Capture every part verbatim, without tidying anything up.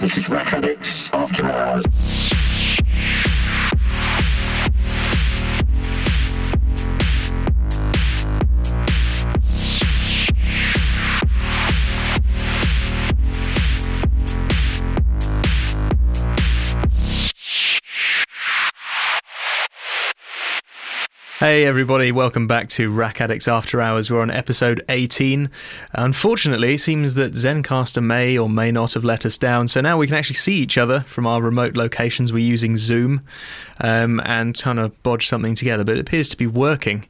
This is Rack Addicts After Hours. Hey everybody, welcome back to Rack Addicts After Hours. We're on episode eighteen. Unfortunately, it seems that Zencastr may or may not have let us down, so now we can actually see each other from our remote locations. We're using Zoom um, and trying to bodge something together, but it appears to be working.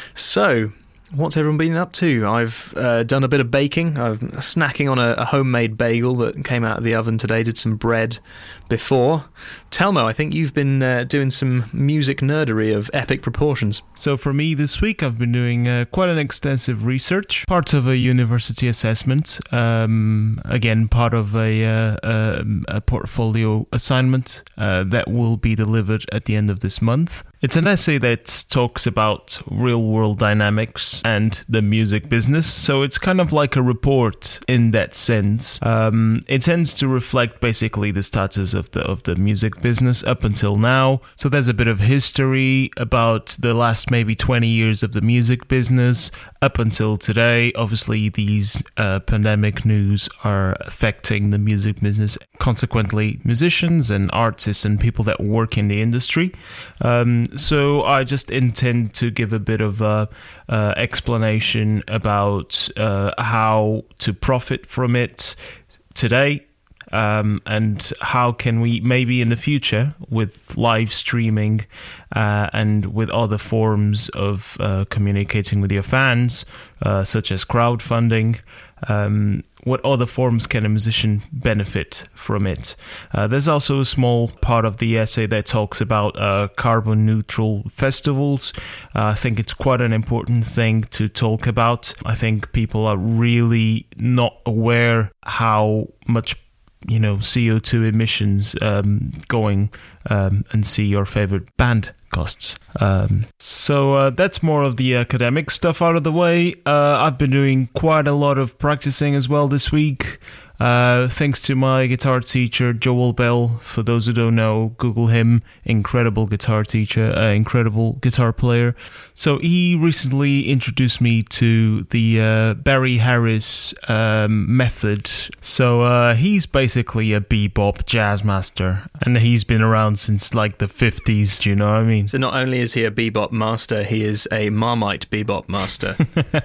So, what's everyone been up to? I've uh, done a bit of baking. I'm snacking on a, a homemade bagel that came out of the oven today. Did some bread before. Telmo, I think you've been uh, doing some music nerdery of epic proportions. So for me this week, I've been doing uh, quite an extensive research, part of a university assessment, um, again, part of a, uh, a, a portfolio assignment uh, that will be delivered at the end of this month. It's an essay that talks about real-world dynamics and the music business, so it's kind of like a report in that sense. Um, it tends to reflect basically the status of the of the music business up until now. So there's a bit of history about the last maybe twenty years of the music business up until today. Obviously, these uh, pandemic news are affecting the music business, consequently musicians and artists and people that work in the industry. Um, so I just intend to give a bit of a uh, explanation about uh, how to profit from it today. Um, and how can we maybe in the future with live streaming uh, and with other forms of uh, communicating with your fans, uh, such as crowdfunding, um, what other forms can a musician benefit from it? Uh, there's also a small part of the essay that talks about uh, carbon neutral festivals. Uh, I think it's quite an important thing to talk about. I think people are really not aware how much you know, C O two emissions um, going um, and see your favorite band costs. Um, so uh, that's more of the academic stuff out of the way. Uh, I've been doing quite a lot of practicing as well this week. Uh, thanks to my guitar teacher, Joel Bell. For those who don't know, Google him. Incredible guitar teacher, uh, incredible guitar player. So he recently introduced me to the uh, Barry Harris um, method. So uh, he's basically a bebop jazz master, and he's been around since like the fifties. Do you know what I mean? So not only is he a bebop master, he is a Marmite bebop master.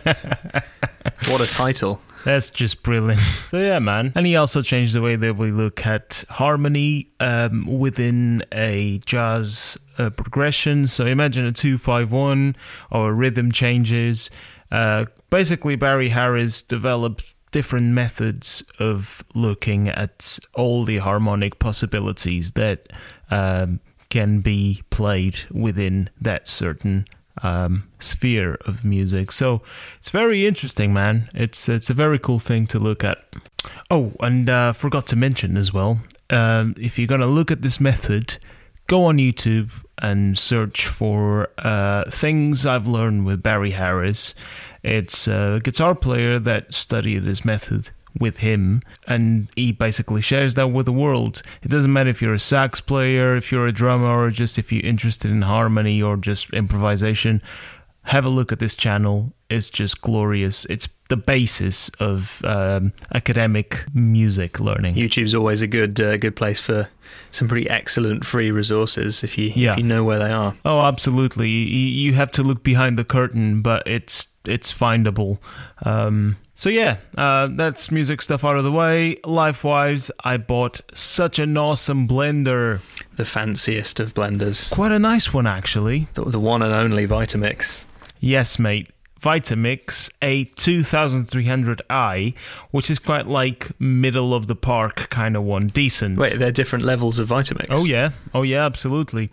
What a title. That's just brilliant. So yeah, man. And he also changed the way that we look at harmony um, within a jazz uh, progression. So imagine a two five one or rhythm changes. Uh, basically, Barry Harris developed different methods of looking at all the harmonic possibilities that um, can be played within that certain Um, sphere of music. So it's very interesting, man. It's it's a very cool thing to look at. Oh, and uh, forgot to mention as well, um, if you're gonna look at this method, go on YouTube and search for uh, things I've learned with Barry Harris. It's a guitar player that studied this method with him, and he basically shares that with the world. It doesn't matter if you're a sax player, if you're a drummer, or just if you're interested in harmony or just improvisation. Have a look at this channel. It's just glorious. It's the basis of um, academic music learning. YouTube's always a good uh, good place for some pretty excellent free resources if you yeah. if you know where they are. Oh, absolutely. You, you have to look behind the curtain, but it's it's findable. Um, so yeah, uh, that's music stuff out of the way. Life-wise, I bought such an awesome blender. The fanciest of blenders. Quite a nice one, actually. The, the one and only Vitamix. Yes, mate. Vitamix, a two thousand three hundred i, which is quite like middle of the park kind of one. Decent. Wait, they're different levels of Vitamix? Oh, yeah. Oh, yeah, absolutely.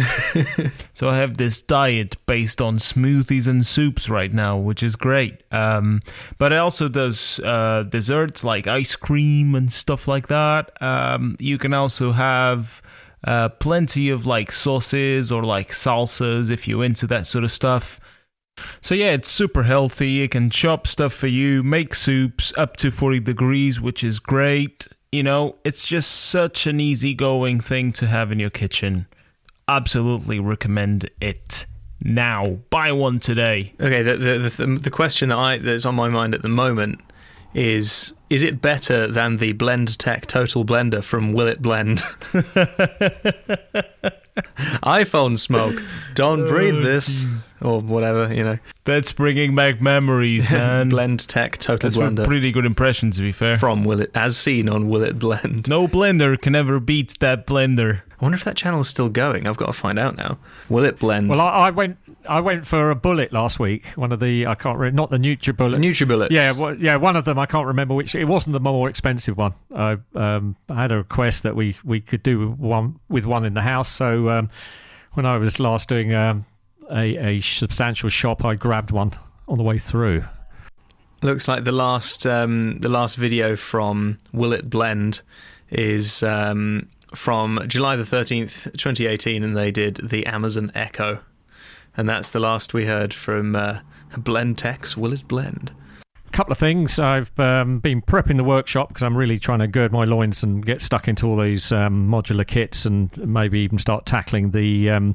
So I have this diet based on smoothies and soups right now, which is great. Um, but it also does uh, desserts like ice cream and stuff like that. Um, you can also have uh, plenty of like sauces or like salsas if you're into that sort of stuff. So yeah, it's super healthy. It can chop stuff for you, make soups up to forty degrees, which is great. you know, it's just such an easygoing thing to have in your kitchen. Absolutely recommend it now. Buy one today. Okay, the the the, the question that I that's on my mind at the moment is: is it better than the BlendTec Total Blender from Will It Blend? iPhone smoke. Don't breathe this, or whatever, you know. That's bringing back memories, man. BlendTec Total That's Blender. a pretty good impression, to be fair. From Will It, as seen on Will It Blend. No blender can ever beat that blender. I wonder if that channel is still going. I've got to find out now. Will It Blend? Well, I, I went. I went for a bullet last week. One of the I can't remember, not the NutriBullet. NutriBullets. Yeah, well, yeah, one of them. I can't remember which. It wasn't the more expensive one. I um, I had a request that we, we could do one with one in the house. So um, when I was last doing um, a a substantial shop, I grabbed one on the way through. Looks like the last um, the last video from Will It Blend is um, from July the thirteenth, twenty eighteen, and they did the Amazon Echo. And that's the last we heard from uh, BlendTec's Will It Blend. A couple of things. I've um, been prepping the workshop because I'm really trying to gird my loins and get stuck into all these um, modular kits and maybe even start tackling the um,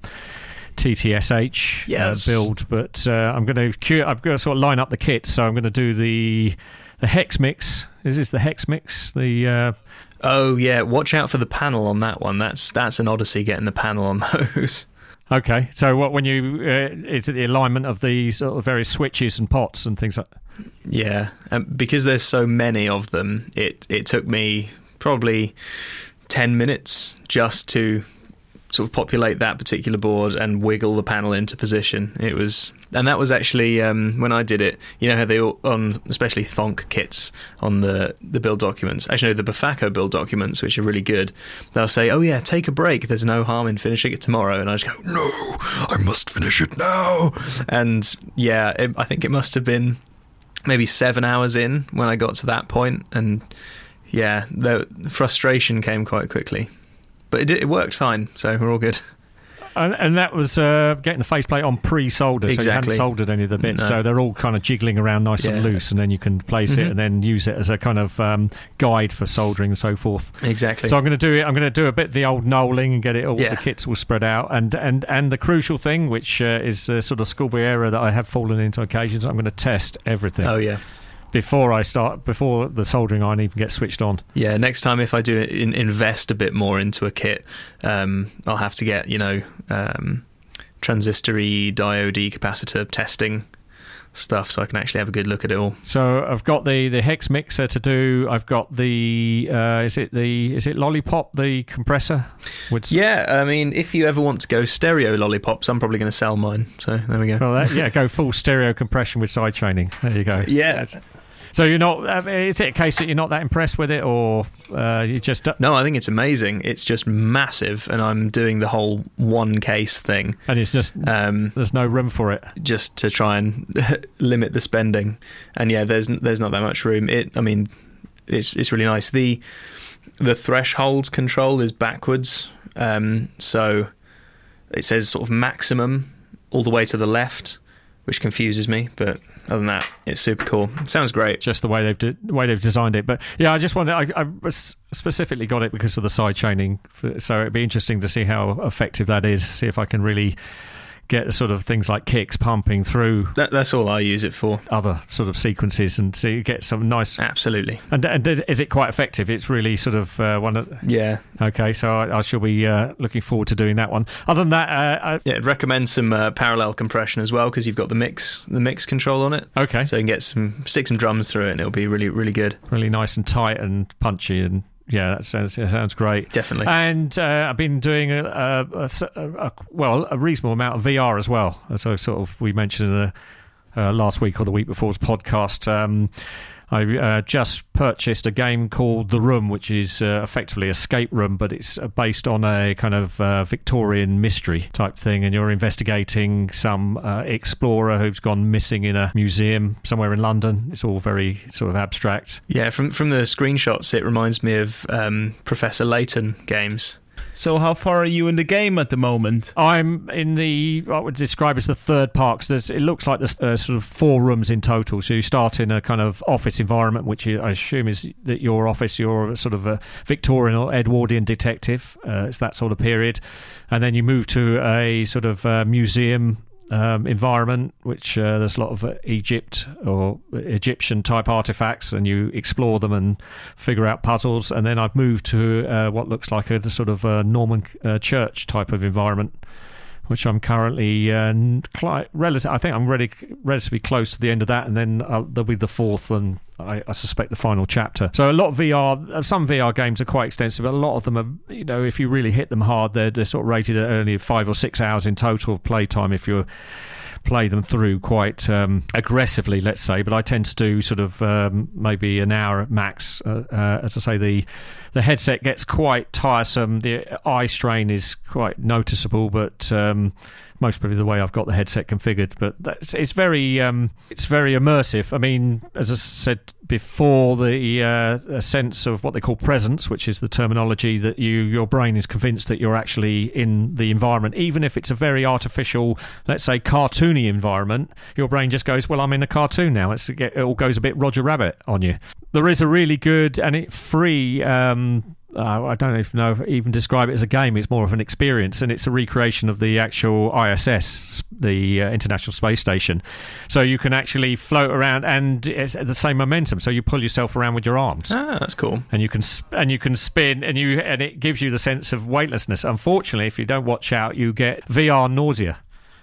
T T S H yes. uh, build. But uh, I'm going to I've got to sort of line up the kits. So I'm going to do the the Hex Mix. Is this the Hex Mix? The uh, oh yeah, watch out for the panel on that one. That's that's an odyssey getting the panel on those. Okay, so what when you uh, is it the alignment of the sort of various switches and pots and things like that? Yeah, um, because there's so many of them, it it took me probably ten minutes just to sort of populate that particular board and wiggle the panel into position. It was, and that was actually um, when I did it. You know how they all, on especially Thonk kits on the the build documents. Actually, no, the Bafaco build documents, which are really good. They'll say, "Oh yeah, take a break. There's no harm in finishing it tomorrow." And I just go, "No, I must finish it now." And yeah, it, I think it must have been maybe seven hours in when I got to that point, and yeah, the frustration came quite quickly. But it, did, it worked fine, so we're all good. And, and that was uh, getting the faceplate on pre-soldered, exactly. So you hadn't soldered any of the bits, no. So they're all kind of jiggling around nice yeah. and loose, and then you can place mm-hmm. it and then use it as a kind of um, guide for soldering and so forth. Exactly. So I'm going to do it. I'm going to do a bit of the old knolling and get it all. Yeah. The kits all spread out, and and and the crucial thing, which uh, is a sort of schoolboy error that I have fallen into occasions, I'm going to test everything. Oh yeah. Before I start, before the soldering iron even gets switched on. Yeah, next time if I do in, invest a bit more into a kit, um, I'll have to get, you know, um, transistor-y, diode-y, capacitor testing stuff so I can actually have a good look at it all. So I've got the, the hex mixer to do. I've got the uh, is it the is it Lollipop, the compressor? With yeah, I mean, if you ever want to go stereo lollipops, I'm probably going to sell mine. So there we go. Well, that, yeah, go full stereo compression with side chaining. There you go. Yeah. So you're not? Is it a case that you're not that impressed with it, or uh, you just? No, I think it's amazing. It's just massive, and I'm doing the whole one case thing. And it's just um, there's no room for it, just to try and limit the spending. And yeah, there's there's not that much room. It, I mean, it's it's really nice. The the threshold control is backwards, um, so it says sort of maximum all the way to the left, which confuses me, but. Other than that, it's super cool. It sounds great. Just the way they've de- way they've designed it. But yeah, I just wanted. I, I specifically got it because of the side chaining. So it'd be interesting to see how effective that is. See if I can really get the sort of things like kicks pumping through. That, that's all I use it for. Other sort of sequences, and so you get some nice. Absolutely. And, and is it quite effective? It's really sort of uh, one of. Yeah. Okay, so I, I shall be uh, looking forward to doing that one. Other than that, uh, I, yeah, I'd recommend some uh, parallel compression as well because you've got the mix, the mix control on it. Okay. So you can get some stick some drums through it, and it'll be really, really good. Really nice and tight and punchy and. Yeah, that sounds that sounds great. Definitely. And uh, I've been doing a, a, a, a well a reasonable amount of V R as well. So sort of we mentioned in the uh, last week or the week before's podcast. Um, I uh, just purchased a game called The Room, which is uh, effectively escape room, but it's based on a kind of uh, Victorian mystery type thing, and you're investigating some uh, explorer who's gone missing in a museum somewhere in London. It's all very sort of abstract. Yeah, from from the screenshots, it reminds me of um, Professor Layton games. So how far are you in the game at the moment? I'm in the, what I would describe as the third part. 'Cause there's, it looks like there's uh, sort of four rooms in total. So you start in a kind of office environment, which I assume is that your office, you're sort of a Victorian or Edwardian detective. Uh, it's that sort of period. And then you move to a sort of uh, museum Um, environment, which uh, there's a lot of uh, Egypt or Egyptian type artifacts, and you explore them and figure out puzzles. And then I've moved to uh, what looks like a, a sort of a Norman uh, church type of environment, which I'm currently uh, cli- relative. I think I'm ready, relatively close to the end of that, and then uh, there'll be the fourth and I, I suspect the final chapter. So a lot of V R, some V R games are quite extensive, but a lot of them are, you know, if you really hit them hard, they're, they're sort of rated at only five or six hours in total playtime if you play them through quite um, aggressively, let's say. But I tend to do sort of um, maybe an hour at max. Uh, uh, as I say, the the headset gets quite tiresome. The eye strain is quite noticeable, but um, most probably the way I've got the headset configured. But that's, it's very um, it's very immersive. I mean, as I said before, the uh, a sense of what they call presence, which is the terminology that you your brain is convinced that you're actually in the environment, even if it's a very artificial, let's say, cartoony environment. Your brain just goes, well, I'm in a cartoon now. It's, it all goes a bit Roger Rabbit on you. There is a really good and it free um, uh, I don't even know if I even describe it as a game. It's more of an experience, and it's a recreation of the actual I S S, the uh, International Space Station. So you can actually float around, and it's at the same momentum. So you pull yourself around with your arms. Ah, that's cool. And you can sp- and you can spin, and you and it gives you the sense of weightlessness. Unfortunately, if you don't watch out, you get V R nausea,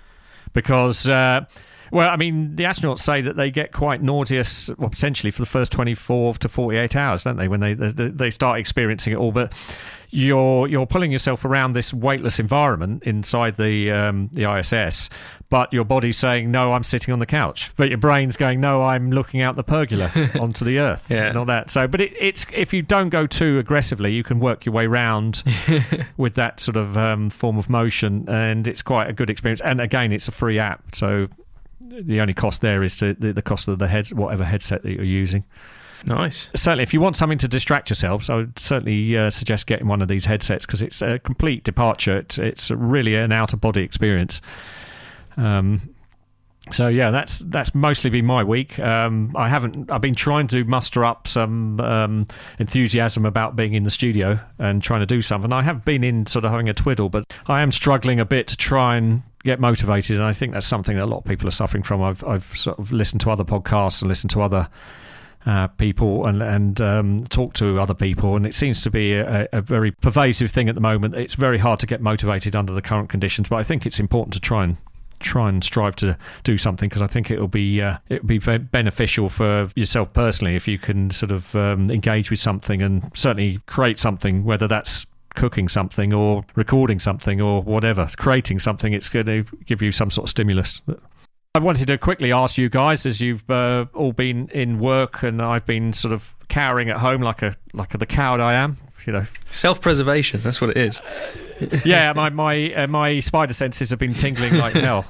because. Uh, Well, I mean, the astronauts say that they get quite nauseous, well, potentially for the first twenty-four to forty-eight hours, don't they, when they they, they start experiencing it all. But you're you're pulling yourself around this weightless environment inside the um, the I S S, but your body's saying, no, I'm sitting on the couch. But your brain's going, no, I'm looking out the pergola onto the Earth yeah. and all that. So, but it, it's if you don't go too aggressively, you can work your way around with that sort of um, form of motion, and it's quite a good experience. And again, it's a free app, so the only cost there is to the, the cost of the head, whatever headset that you're using. Nice. Certainly, if you want something to distract yourselves, I would certainly uh, suggest getting one of these headsets, because it's a complete departure. It's, it's really an out-of-body experience. Um, so yeah, that's that's mostly been my week. Um, I haven't. I've been trying to muster up some um, enthusiasm about being in the studio and trying to do something. I have been in sort of having a twiddle, but I am struggling a bit to try and get motivated, and I think that's something that a lot of people are suffering from. I've I've sort of listened to other podcasts and listened to other uh, people and and um, talked to other people, and it seems to be a, a very pervasive thing at the moment. It's very hard to get motivated under the current conditions, but I think it's important to try and try and strive to do something, because I think it'll be uh, it'll be beneficial for yourself personally if you can sort of um, engage with something and certainly create something, whether that's cooking something or recording something or whatever, creating something. It's going to give you some sort of stimulus. I wanted to quickly ask you guys, as you've uh, all been in work and I've been sort of cowering at home like a like the coward I am, you know, self-preservation, that's what it is. Yeah, my my uh, my spider senses have been tingling like hell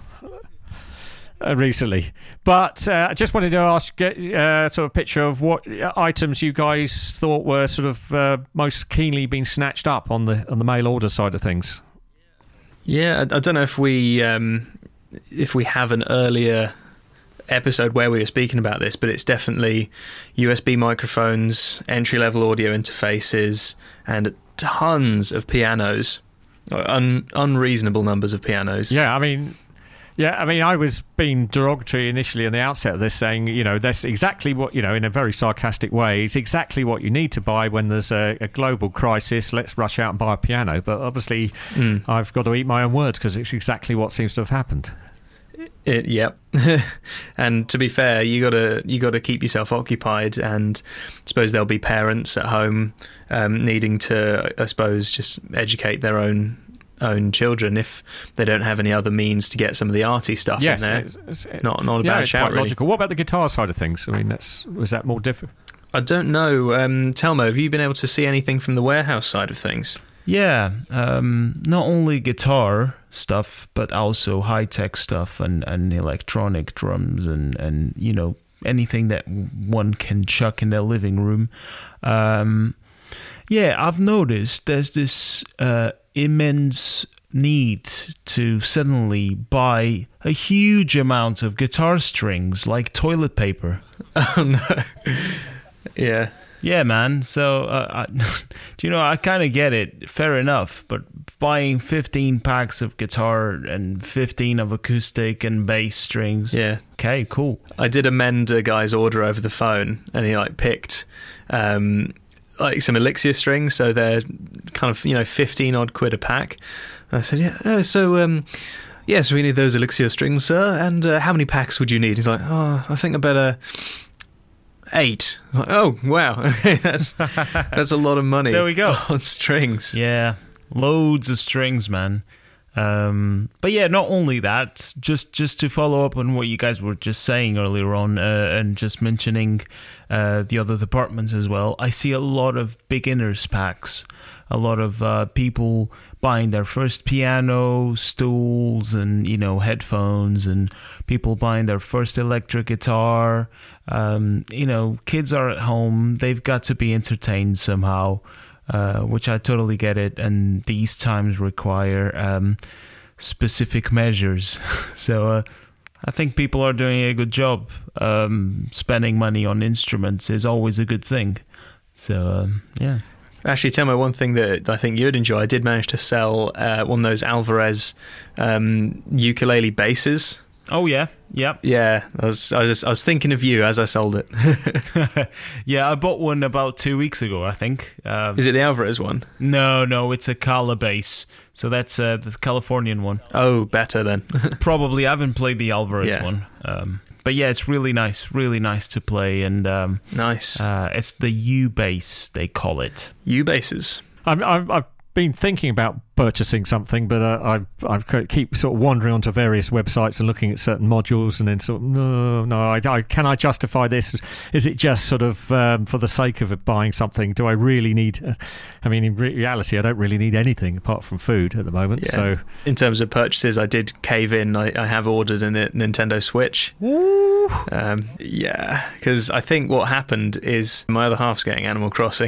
uh, recently. But uh, I just wanted to ask, get uh, sort of a picture of what items you guys thought were sort of uh, most keenly being snatched up on the on the mail order side of things. Yeah, I, I don't know if we um, if we have an earlier episode where we were speaking about this, but it's definitely U S B microphones, entry-level audio interfaces, and tons of pianos. Un- unreasonable numbers of pianos. Yeah, I mean, yeah, I mean, I was being derogatory initially in the outset of this, saying, you know, that's exactly what, you know, in a very sarcastic way, it's exactly what you need to buy when there's a, a global crisis. Let's rush out and buy a piano. But obviously, mm. I've got to eat my own words, because it's exactly what seems to have happened. It, yep. And to be fair, you gotta you gotta keep yourself occupied, and I suppose there'll be parents at home um, needing to, I suppose, just educate their own own children if they don't have any other means to get some of the arty stuff yes, in there. It's, it's, it, not not a yeah, bad it's shout, quite really. Logical. What about the guitar side of things? I mean, that's was that more difficult? I don't know. Um, Telmo, have you been able to see anything from the warehouse side of things? Yeah, um, not only guitar stuff, but also high-tech stuff and, and electronic drums and, and, you know, anything that one can chuck in their living room. Um, Yeah, I've noticed there's this uh, immense need to suddenly buy a huge amount of guitar strings like toilet paper. Oh no. Yeah. Yeah, man. So, uh, I, do you know, I kind of get it. Fair enough. But buying fifteen packs of guitar and fifteen of acoustic and bass strings. Yeah. Okay, cool. I did amend a guy's order over the phone, and he like picked um, like some Elixir strings, so they're kind of, you know, fifteen odd quid a pack. And I said, yeah, oh, so um, yes, we need those Elixir strings, sir. And uh, how many packs would you need? He's like, oh, I think I better. Eight. Like, oh wow, okay, that's that's a lot of money. There we go. On strings. Yeah, loads of strings, man. Um, but yeah, not only that, just just to follow up on what you guys were just saying earlier on, uh, and just mentioning uh, the other departments as well. I see a lot of beginners packs, a lot of uh, people buying their first piano, stools, and you know headphones, and people buying their first electric guitar. Um, you know, kids are at home; they've got to be entertained somehow. Uh, which I totally get it, and these times require um, specific measures. So uh, I think people are doing a good job. Um, spending money on instruments is always a good thing. So um, yeah. Actually, tell me one thing that I think you'd enjoy. I did manage to sell uh, one of those Alvarez um, ukulele basses. Oh yeah, yep. Yeah, I was, I was, I was thinking of you as I sold it. Yeah, I bought one about two weeks ago, I think. Um, Is it the Alvarez one? No, no, it's a Kala bass. So that's uh, the Californian one. Oh, better then. Probably. I haven't played the Alvarez Yeah. one. Um, but yeah, it's really nice, really nice to play. And um, Nice. uh, it's the U bass, they call it. U basses. I'm, I'm, I've been thinking about purchasing something, but uh, I I keep sort of wandering onto various websites and looking at certain modules, and then sort of no, no. I, I can I justify this? Is it just sort of um, for the sake of it buying something? Do I really need? Uh, I mean, in re- reality, I don't really need anything apart from food at the moment. Yeah. So, In terms of purchases, I did cave in. I, I have ordered a Ni- Nintendo Switch. Um, yeah, because I think what happened is my other half's getting Animal Crossing.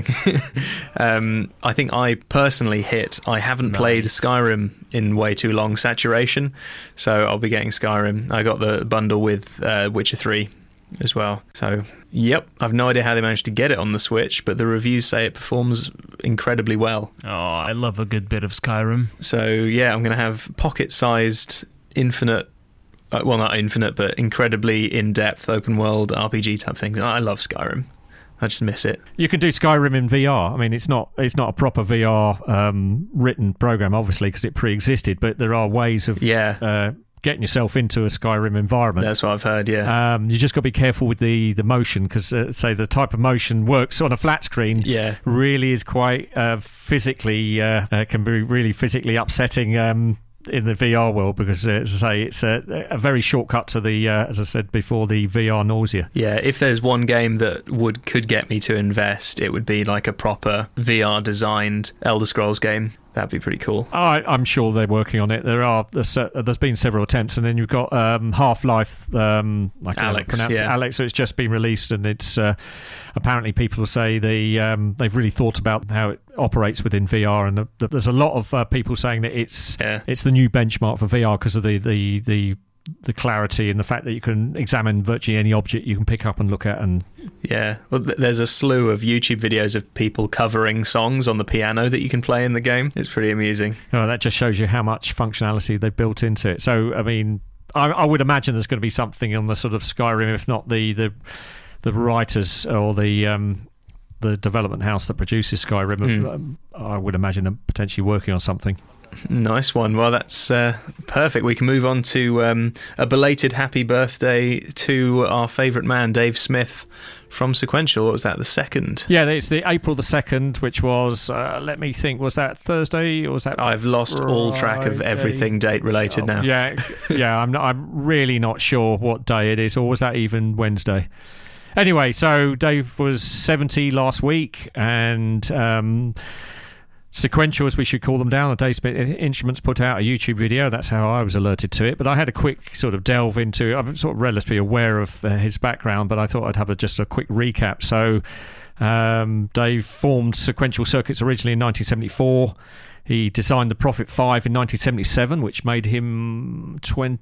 um, I think I personally hit. I haven't Nice. played Skyrim in way too long saturation, so I'll be getting Skyrim. I got the bundle with uh, Witcher three as well. So, yep, I've no idea how they managed to get it on the Switch, but the reviews say it performs incredibly well. Oh, I love a good bit of Skyrim. So, yeah, I'm going to have pocket-sized, infinite, uh, well, not infinite, but incredibly in-depth open-world R P G type things. I love Skyrim. I just miss it. you can do Skyrim in V R. I mean, it's not it's not a proper V R um, written program, obviously, because it pre-existed. But there are ways of Yeah, uh, getting yourself into a Skyrim environment. that's what I've heard, yeah. Um, you just got to be careful with the the motion, because uh, say the type of motion works on a flat screen. Yeah. Really is quite uh, physically uh, uh, can be really physically upsetting. Um, in the V R world, because uh, as I say, it's a, a very shortcut to the uh, as I said before, the V R nausea. Yeah, if there's one game that would could get me to invest, it would be like a proper V R designed Elder Scrolls game. That'd be pretty cool. I, I'm sure they're working on it. There are there's, uh, there's been several attempts, and then you've got um, Half-Life. Um, I can't Alex, pronounce it. yeah. Alex. So it's just been released, and it's uh, apparently people say they um, they've really thought about how it operates within V R, and the, the, there's a lot of uh, people saying that it's Yeah. it's the new benchmark for V R because of the the the the clarity and the fact that you can examine virtually any object you can pick up and look at. And Yeah, well, th- there's a slew of YouTube videos of people covering songs on the piano that you can play in the game. It's pretty amusing. you know, that just shows you how much functionality they've built into it. So, I mean, I, I would imagine there's going to be something on the sort of Skyrim, if not the the, the writers or the um, the development house that produces Skyrim. Mm. Um, I would imagine them potentially working on something. Nice one. Well, that's uh, perfect. We can move on to um, a belated happy birthday to our favourite man, Dave Smith from Sequential. What was that, the second? Yeah, it's the April the second, which was, uh, let me think, was that Thursday or was that? I've lost all track of Friday? everything date related Oh, now. Yeah, yeah. I'm not, I'm really not sure what day it is, or was that even Wednesday? Anyway, so Dave was seventy last week, and um, Sequential, as we should call them down, the Dave Smith Instruments put out a YouTube video. That's how I was alerted to it. But I had a quick sort of delve into. I'm sort of relatively aware of uh, his background, but I thought I'd have a, just a quick recap. So. Um, Dave formed Sequential Circuits originally in nineteen seventy-four. He designed the Prophet five in nineteen seventy-seven, which made him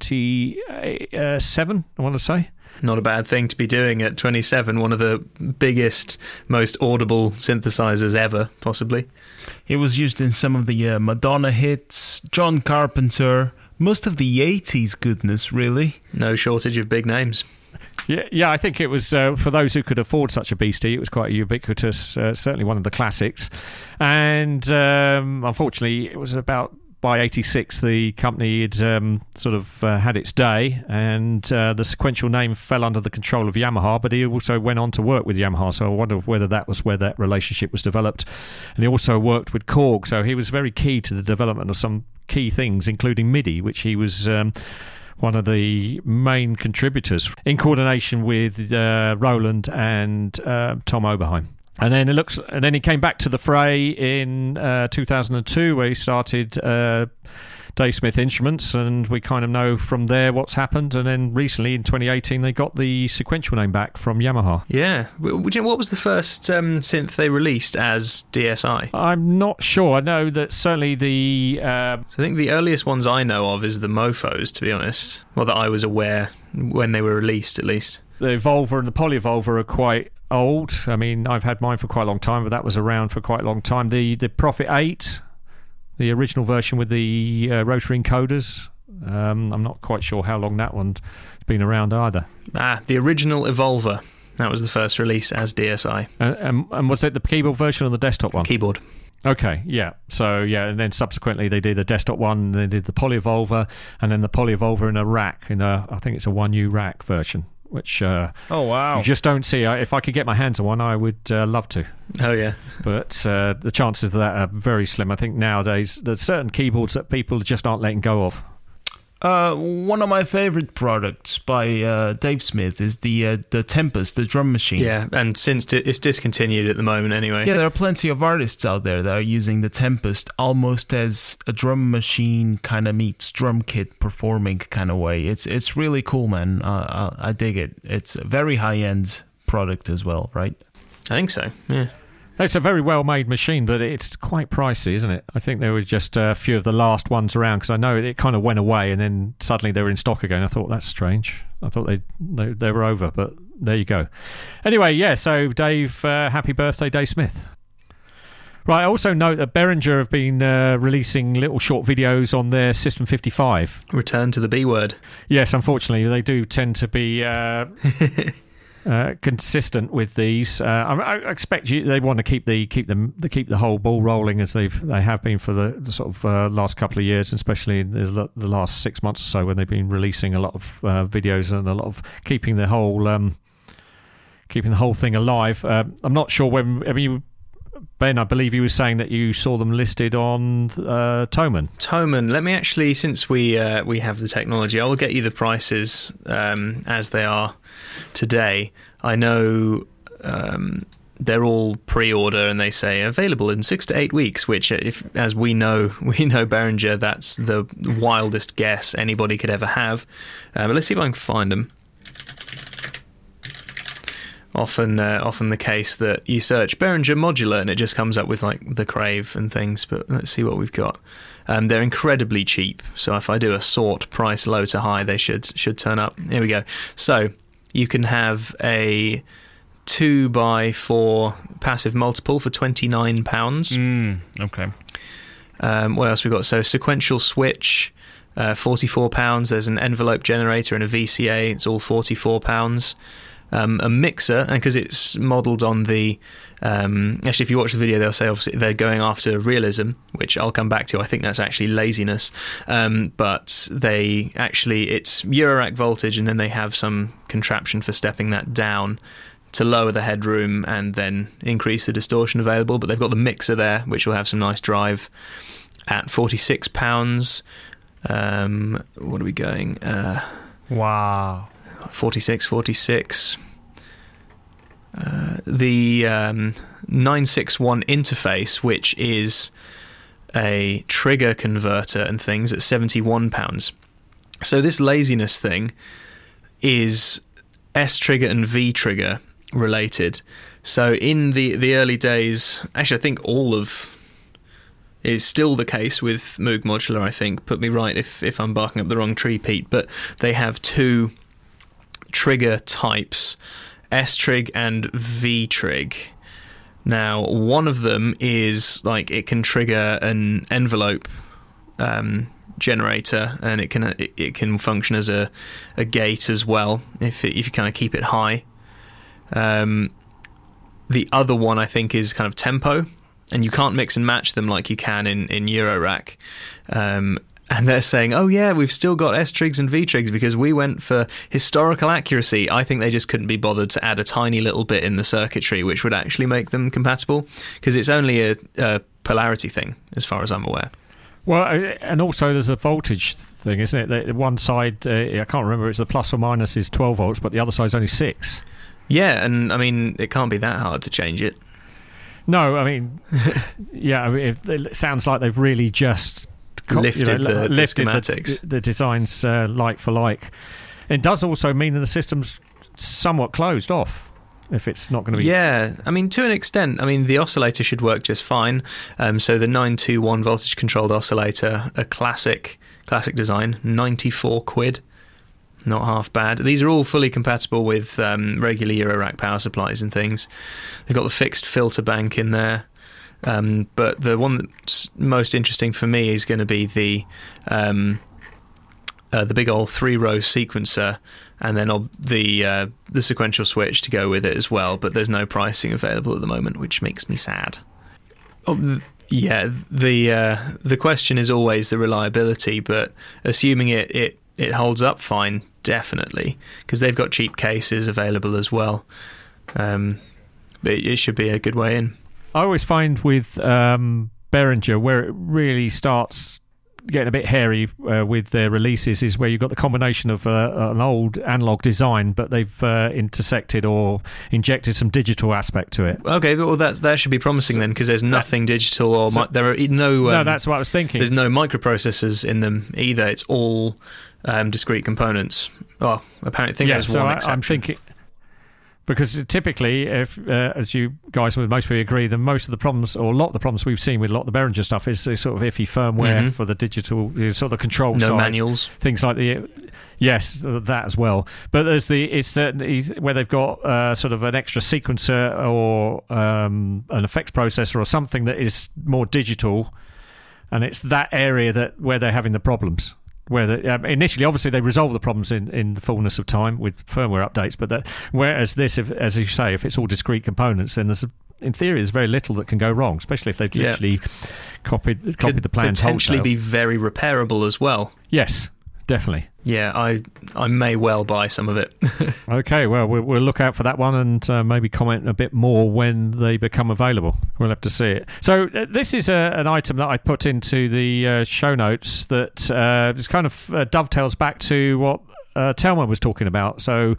twenty-seven, I want to say. Not a bad thing to be doing at twenty-seven, one of the biggest, most audible synthesizers ever, possibly. It was used in some of the uh, Madonna hits, John Carpenter, most of the eighties goodness, really. No shortage of big names. Yeah, yeah. I think it was, uh, for those who could afford such a beastie, it was quite ubiquitous, uh, certainly one of the classics. And um, unfortunately, it was about... by eighty-six, the company had um, sort of uh, had its day, and uh, the Sequential name fell under the control of Yamaha, but he also went on to work with Yamaha, so I wonder whether that was where that relationship was developed. And he also worked with Korg, so he was very key to the development of some key things, including MIDI, which he was... Um, one of the main contributors in coordination with uh, Roland and uh, Tom Oberheim. And then it looks, and then he came back to the fray in uh, two thousand two, where he started uh, Dave Smith Instruments, and we kind of know from there what's happened. And then recently, in twenty eighteen, they got the Sequential name back from Yamaha. Yeah. Would you know what was the first um, synth they released as D S I? I'm not sure. I know that certainly the... Uh, So I think the earliest ones I know of is the Mofos, to be honest. Well, that I was aware when they were released, at least. The Evolver and the Poly Evolver are quite old. I mean, I've had mine for quite a long time, but that was around for quite a long time. The the Prophet eight, the original version with the uh, rotary encoders, um, I'm not quite sure how long that one's been around either. Ah, the original Evolver. That was the first release as D S I. Uh, and, and was it the keyboard version or the desktop one? Keyboard. Okay, yeah. So, yeah, and then subsequently they did the desktop one, they did the Poly Evolver, and then the Poly Evolver in a rack, in a, I think it's a one U rack version, which uh, oh wow, you just don't see. If I could get my hands on one, I would uh, love to. Oh yeah, but uh, the chances of that are very slim. I think nowadays there's certain keyboards that people just aren't letting go of. Uh, one of my favorite products by uh, Dave Smith is the uh, the Tempest, the drum machine. Yeah, and since it's discontinued at the moment anyway. Yeah, there are plenty of artists out there that are using the Tempest almost as a drum machine kind of meets drum kit performing kind of way. It's it's really cool, man. Uh, I, I dig it. It's a very high-end product as well, right? I think so, yeah. It's a very well-made machine, but it's quite pricey, isn't it? I think there were just a few of the last ones around, because I know it kind of went away and then suddenly they were in stock again. I thought, that's strange. I thought they they, they were over, but there you go. Anyway, yeah, so Dave, uh, happy birthday, Dave Smith. Right, I also note that Behringer have been uh, releasing little short videos on their System fifty-five. Return to the B word. Yes, unfortunately, they do tend to be... Uh, Uh, consistent with these. Uh, I, I expect you, they want to keep the keep them the keep the whole ball rolling as they've they have been for the, the sort of uh, last couple of years, and especially the, the last six months or so when they've been releasing a lot of uh, videos and a lot of keeping the whole um, keeping the whole thing alive. Uh, I'm not sure when. I mean, Ben, I believe you were saying that you saw them listed on uh, Thomann. Thomann. Let me actually, since we uh, we have the technology, I'll get you the prices um, as they are today. I know um, they're all pre-order, and they say available in six to eight weeks. Which, if as we know, we know Behringer, that's the wildest guess anybody could ever have. Uh, but let's see if I can find them. Often, uh, often the case that you search Behringer modular and it just comes up with like the Crave and things. But let's see what we've got. Um, they're incredibly cheap, so if I do a sort price low to high, they should should turn up. Here we go. So you can have a two by four passive multiple for twenty nine pounds. Mm, okay. Um, what else we got? So sequential switch, uh, forty four pounds. There's an envelope generator and a V C A. It's all forty four pounds. Um, a mixer, and because it's modelled on the um, actually if you watch the video they'll say obviously they're going after realism, which I'll come back to. I think that's actually laziness, um, but they actually it's Eurorack voltage, and then they have some contraption for stepping that down to lower the headroom and then increase the distortion available. But they've got the mixer there, which will have some nice drive at forty-six pounds. Um, what are we going uh, wow forty-six, forty-six. Uh, the um, nine sixty-one interface, which is a trigger converter and things, at seventy-one pounds. So this laziness thing is S trigger and V trigger related. So in the, the early days, actually I think all of is still the case with Moog Modular, I think. Put me right if, if I'm barking up the wrong tree, Pete. But they have two trigger types, S-Trig and V-Trig. Now, one of them is like it can trigger an envelope um, generator, and it can it, it can function as a, a gate as well if it, if you kind of keep it high. Um, the other one I think is kind of tempo, and you can't mix and match them like you can in in Eurorack. Um, and they're saying, oh yeah, we've still got S-Trigs and V-Trigs because we went for historical accuracy. I think they just couldn't be bothered to add a tiny little bit in the circuitry which would actually make them compatible, because it's only a, a polarity thing as far as I'm aware. Well, and also there's a voltage thing, isn't it? The one side, uh, I can't remember, it's the plus or minus is twelve volts, but the other side's only six. Yeah, and I mean, it can't be that hard to change it. No, I mean, yeah, I mean, it, it sounds like they've really just co- lifted, you know, the, lifted the schematics. The, the designs uh, like for like. It does also mean that the system's somewhat closed off. If it's not going to be... Yeah, I mean, to an extent. I mean, the oscillator should work just fine. Um, so the nine two one voltage-controlled oscillator, a classic classic design, ninety-four quid. Not half bad. These are all fully compatible with um, regular Eurorack power supplies and things. They've got the fixed filter bank in there. Um, but the one that's most interesting for me is going to be the um, uh, the big old three-row sequencer, and then ob- the uh, the sequential switch to go with it as well. But there's no pricing available at the moment, which makes me sad. Oh, th- yeah, the uh, the question is always the reliability, but assuming it, it, it holds up fine, definitely, because they've got cheap cases available as well. Um, but it should be a good way in. I always find with um, Behringer, where it really starts getting a bit hairy uh, with their releases, is where you've got the combination of uh, an old analog design, but they've uh, intersected or injected some digital aspect to it. Okay, well that that should be promising so, then, because there's nothing that, digital or so, mi- there are no. Um, no, that's what I was thinking. There's no microprocessors in them either. It's all um, discrete components. Well, apparently, I think yeah, there's so one I, exception. I'm thinking. Because typically, if uh, as you guys would mostly agree, that most of the problems, or a lot of the problems we've seen with a lot of the Behringer stuff, is the sort of iffy firmware mm-hmm. for the digital, you know, sort of the control no side. manuals, things like the yes, that as well. But there's the it's certainly where they've got uh, sort of an extra sequencer or um, an effects processor or something that is more digital, and it's that area that where they're having the problems. Where the, um, initially, obviously, they resolve the problems in, in the fullness of time with firmware updates. But that, whereas this, if, as you say, if it's all discrete components, then there's a, in theory there's very little that can go wrong, especially if they've yeah. literally copied copied Could the plans potentially wholesale. Be very repairable as well. Yes, definitely. Yeah, I I may well buy some of it. Okay, well, we'll, we'll look out for that one and uh, maybe comment a bit more when they become available. We'll have to see it. So uh, this is a, an item that I put into the uh, show notes that uh, just kind of uh, dovetails back to what uh, Telma was talking about. So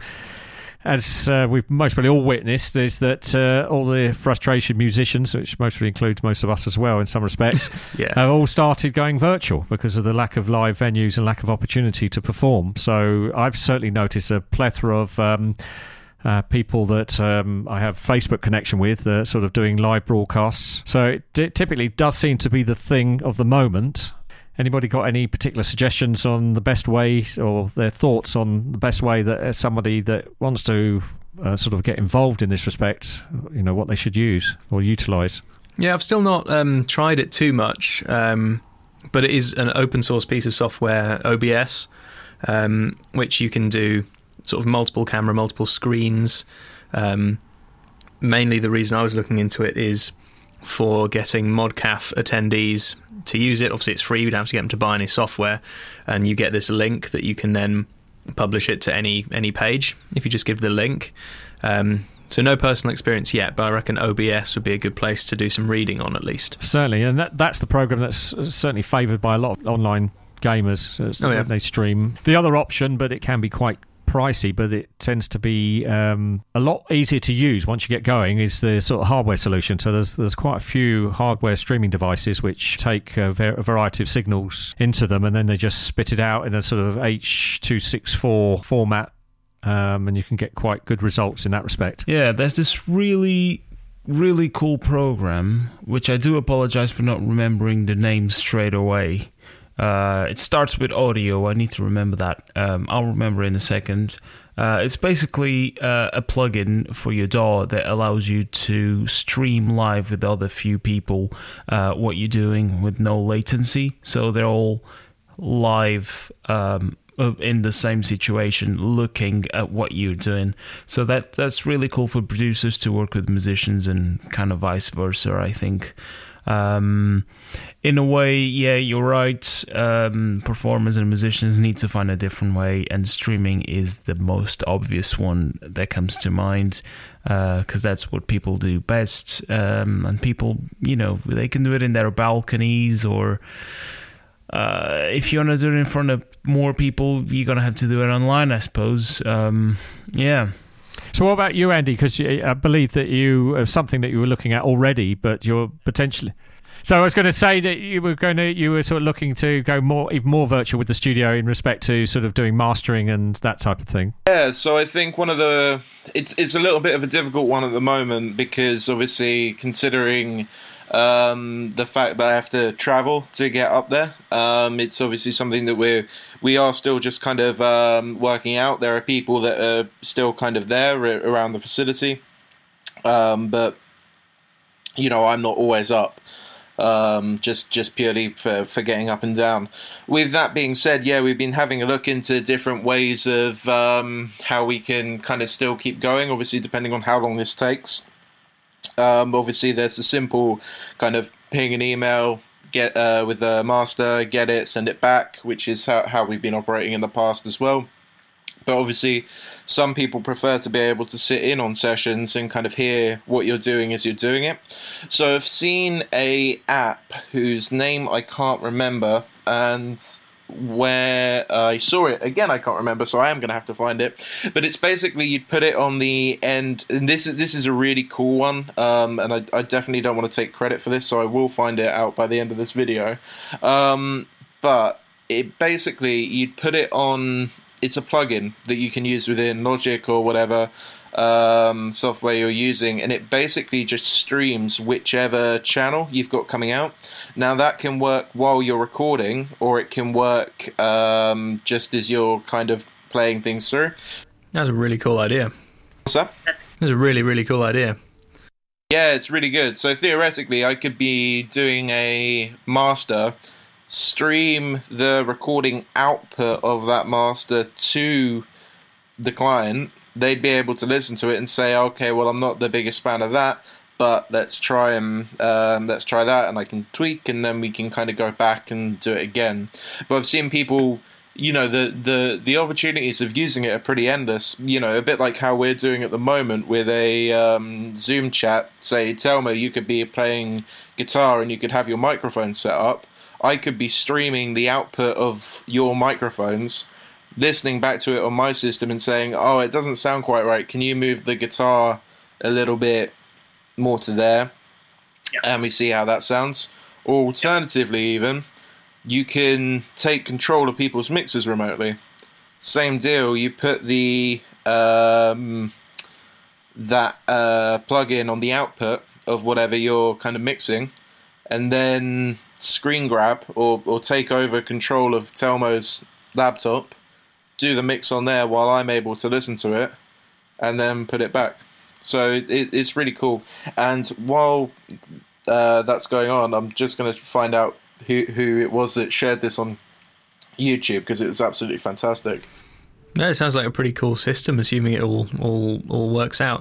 as uh, we've mostly all witnessed, is that uh, all the frustration musicians, which mostly includes most of us as well in some respects, yeah. have all started going virtual because of the lack of live venues and lack of opportunity to perform. So I've certainly noticed a plethora of um, uh, people that um, I have Facebook connection with uh, sort of doing live broadcasts. So it d- typically does seem to be the thing of the moment. Anybody got any particular suggestions on the best way, or their thoughts on the best way that uh, somebody that wants to uh, sort of get involved in this respect, you know, what they should use or utilise? Yeah, I've still not um, tried it too much, um, but it is an open source piece of software, O B S, um, which you can do sort of multiple camera, multiple screens. Um, mainly the reason I was looking into it is for getting ModCaf attendees to use it. Obviously it's free, you don't have to get them to buy any software, and you get this link that you can then publish it to any any page if you just give the link. Um, so no personal experience yet, but I reckon O B S would be a good place to do some reading on at least. Certainly, and that, that's the program that's certainly favoured by a lot of online gamers. Oh, yeah. They stream. The other option, but it can be quite pricey, but it tends to be um, a lot easier to use once you get going, is the sort of hardware solution. So there's there's quite a few hardware streaming devices which take a, ver- a variety of signals into them, and then they just spit it out in a sort of H two sixty-four format um, and you can get quite good results in that respect. Yeah, there's this really, really cool program, which I do apologize for not remembering the name straight away. Uh, it starts with audio. I need to remember that. Um, I'll remember in a second. Uh, it's basically uh, a plugin for your D A W that allows you to stream live with other few people uh, what you're doing with no latency. So they're all live um, in the same situation, looking at what you're doing. So that that's really cool for producers to work with musicians and kind of vice versa, I think. Um, in a way, yeah, you're right. Um, performers and musicians need to find a different way, and streaming is the most obvious one that comes to mind, because uh, that's what people do best. Um, and people, you know, they can do it in their balconies, or uh, if you want to do it in front of more people, you're going to have to do it online, I suppose. Um, yeah. So what about you, Andy? Because I believe that you uh, something that you were looking at already, but you're potentially. So I was going to say that you were going to you were sort of looking to go more even more virtual with the studio in respect to sort of doing mastering and that type of thing. Yeah, so I think one of the it's it's a little bit of a difficult one at the moment, because obviously considering um, the fact that I have to travel to get up there, um, it's obviously something that we're we are still just kind of um, working out. There are people that are still kind of there around the facility, um, but you know, I'm not always up. Um, just just purely for, for getting up and down. With that being said, yeah, we've been having a look into different ways of um, how we can kind of still keep going, obviously depending on how long this takes. Um, obviously there's a simple kind of ping an email, get uh, with the master, get it, send it back, which is how, how we've been operating in the past as well. But obviously, some people prefer to be able to sit in on sessions and kind of hear what you're doing as you're doing it. So I've seen a app whose name I can't remember, and where I saw it, again I can't remember, so I am going to have to find it. But it's basically, you'd put it on the end, and this is, this is a really cool one, um, and I, I definitely don't want to take credit for this, so I will find it out by the end of this video. Um, but it basically, you'd put it on... It's a plugin that you can use within Logic or whatever um, software you're using, and it basically just streams whichever channel you've got coming out. Now that can work while you're recording, or it can work um, just as you're kind of playing things through. That's a really cool idea. What's that? That's a really, really cool idea. Yeah, it's really good. So theoretically, I could be doing a master, stream the recording output of that master to the client. They'd be able to listen to it and say, okay, well, I'm not the biggest fan of that, but let's try and um, let's try that, and I can tweak, and then we can kind of go back and do it again. But I've seen people, you know, the the the opportunities of using it are pretty endless. You know, a bit like how we're doing at the moment with a um, Zoom chat. Say, Telmo, you could be playing guitar and you could have your microphone set up. I could be streaming the output of your microphones, listening back to it on my system and saying, oh, it doesn't sound quite right. Can you move the guitar a little bit more to there? Yeah. And we see how that sounds. Or alternatively, even, you can take control of people's mixes remotely. Same deal. You put the um, that uh, plug-in on the output of whatever you're kind of mixing, and then screen grab or, or take over control of Telmo's laptop, do the mix on there while I'm able to listen to it, and then put it back. So it, it's really cool. And while uh, that's going on, I'm just going to find out who, who it was that shared this on YouTube, because it was absolutely fantastic. Yeah, it sounds like a pretty cool system, assuming it all all, all works out.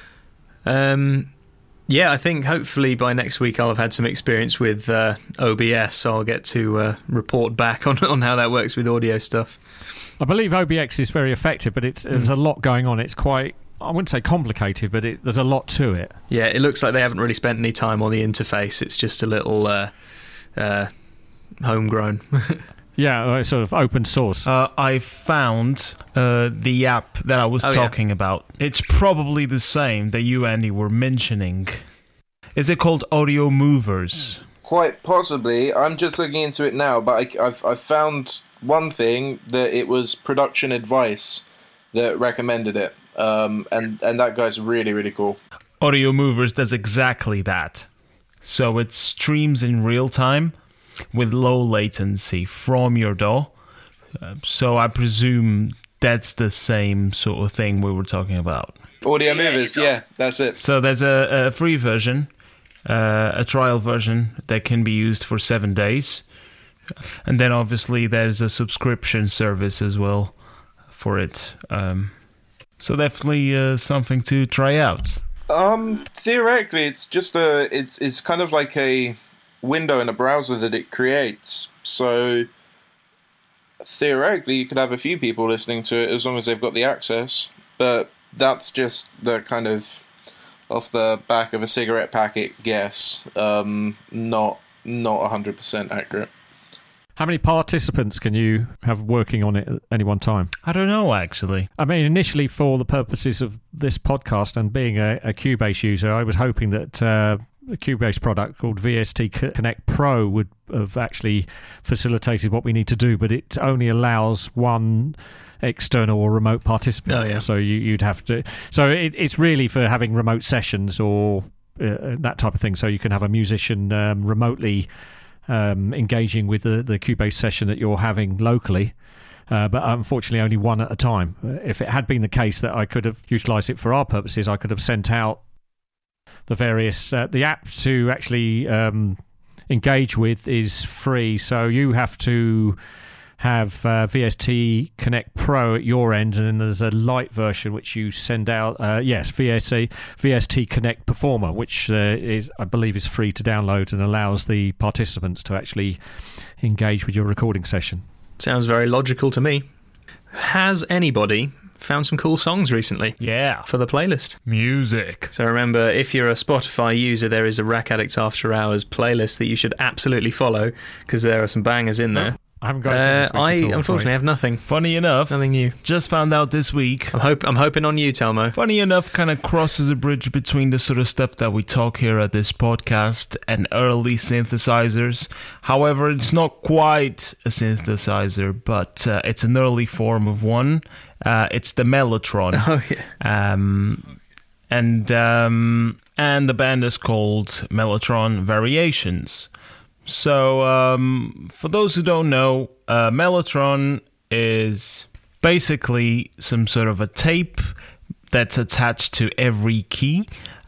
Um... Yeah, I think hopefully by next week I'll have had some experience with uh, O B S, so I'll get to uh, report back on, on how that works with audio stuff. I believe O B X is very effective, but it's, there's mm. a lot going on. It's quite, I wouldn't say complicated, but it, there's a lot to it. Yeah, it looks like they haven't really spent any time on the interface. It's just a little uh, uh, homegrown. Yeah, sort of open source. Uh, I found uh, the app that I was oh, talking yeah. about. It's probably the same that you, Andy, were mentioning. Is it called Audio Movers? Quite possibly. I'm just looking into it now, but I, I've, I've found one thing, that it was production advice. that recommended it, um, and and that guy's really really cool. Audio Movers does exactly that. So it streams in real time with low latency from your D A W. Uh, so I presume that's the same sort of thing we were talking about. Audio Movers, yeah, that's it. So there's a, a free version, uh, a trial version that can be used for seven days. And then obviously there's a subscription service as well for it. Um, so definitely uh, something to try out. Um, theoretically, it's just a, it's it's kind of like a window in a browser that it creates. So theoretically, you could have a few people listening to it as long as they've got the access. But that's just the kind of off the back of a cigarette packet guess. Um, not not one hundred percent accurate. How many participants can you have working on it at any one time? I don't know, actually. I mean, initially for the purposes of this podcast and being a, a Cubase user, I was hoping that uh, a Cubase product called V S T Connect Pro would have actually facilitated what we need to do, but it only allows one external or remote participant. Oh, yeah. So you, you'd have to... So it, it's really for having remote sessions or uh, that type of thing, so you can have a musician um, remotely... Um, engaging with the, the Cubase session that you're having locally, uh, but unfortunately only one at a time. If it had been the case that I could have utilised it for our purposes, I could have sent out the various... Uh, the app to actually um, engage with is free, so you have to have uh, V S T Connect Pro at your end, and then there's a light version which you send out. Uh, yes, V S T, V S T Connect Performer, which uh, is, I believe, is free to download and allows the participants to actually engage with your recording session. Sounds very logical to me. Has anybody found some cool songs recently? Yeah. For the playlist. Music. So remember, if you're a Spotify user, there is a Rack Addicts After Hours playlist that you should absolutely follow, because there are some bangers in there. I haven't got Uh, anything I this week at all, unfortunately afraid. have nothing. Funny enough, Nothing new. just found out this week. I'm hope I'm hoping on you, Telmo. Funny enough, kind of crosses a bridge between the sort of stuff that we talk here at this podcast and early synthesizers. However, it's not quite a synthesizer, but uh, it's an early form of one. Uh, it's the Mellotron. Oh yeah. Um, and um, and the band is called Mellotron Variations. So, um, for those who don't know, uh, Mellotron is basically some sort of a tape that's attached to every key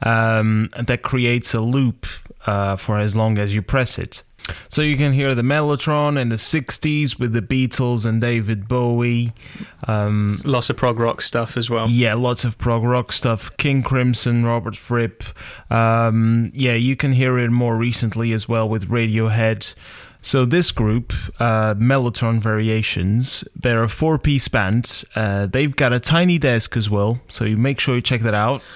um, that creates a loop uh, for as long as you press it. So you can hear the Mellotron in the sixties with the Beatles and David Bowie. Um, Lots of prog rock stuff as well. yeah, lots of prog rock stuff. King Crimson, Robert Fripp. Um, yeah, you can hear it more recently as well with Radiohead. So this group, uh, Mellotron Variations, they're a four-piece band. Uh, they've got a tiny desk as well, so you make sure you check that out.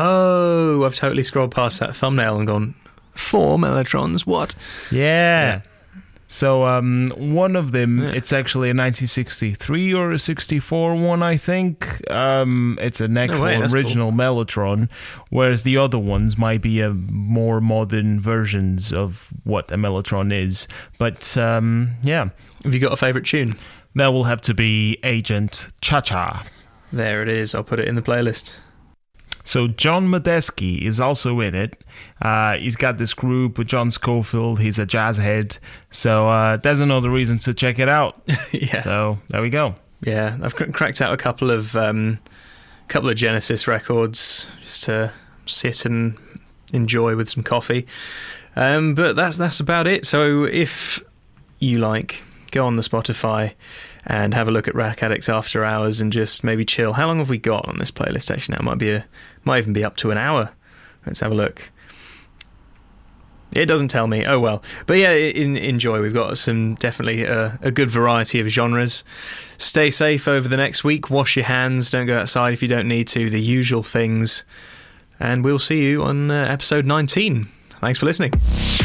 Oh, I've totally scrolled past that thumbnail and gone, four Mellotrons, what? Yeah. Yeah. So um, one of them, Yeah. it's actually a nineteen sixty-three or a sixty-four one, I think. Um, it's an actual way, that's original Mellotron, whereas the other ones might be a more modern versions of what a Mellotron is. But um, yeah, Have you got a favourite tune? that will have to be Agent Cha-Cha. There it is, I'll put it in the playlist. So John Medeski is also in it. Uh, he's got this group with John Scofield. He's a jazz head. So uh, there's another reason to check it out. Yeah. So there we go. Yeah, I've cr- cracked out a couple of um, couple of Genesis records just to sit and enjoy with some coffee. Um, but that's that's about it. So if you like, go on the Spotify and have a look at Rack Addicts After Hours and just maybe chill. How long have we got on this playlist? Actually, now it might be a might even be up to an hour. Let's have a look. It doesn't tell me. Oh well. But yeah, in, enjoy. We've got some definitely a, a good variety of genres. Stay safe over the next week. Wash your hands. Don't go outside if you don't need to. The usual things. And we'll see you on uh, episode nineteen. Thanks for listening.